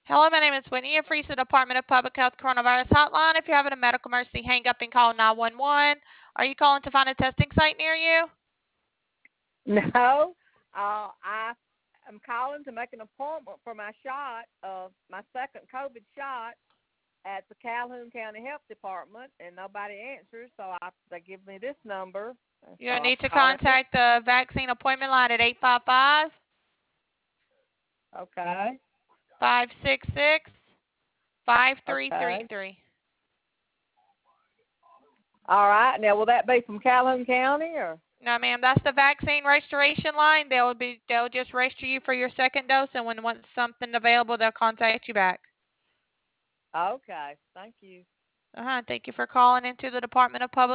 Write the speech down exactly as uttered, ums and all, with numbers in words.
Hello, my name is Whitney. You're free to the Department of Public Health Coronavirus Hotline. If you're having a medical emergency, hang up and call nine one one. Are you calling to find a testing site near you? No, uh, I am calling to make an appointment for my shot of my second COVID shot at the Calhoun County Health Department, and nobody answers, so I, they give me this number. And so You'll I'm need to calling this. contact the vaccine appointment line at eight five five, Okay. five six six, five three three Okay. three. All right. Now, will that be from Calhoun County or? No, ma'am, that's the vaccine registration line. They'll be they'll just register you for your second dose, and when once something available, they'll contact you back. Okay. Thank you. Uh huh. Thank you for calling into the Department of Public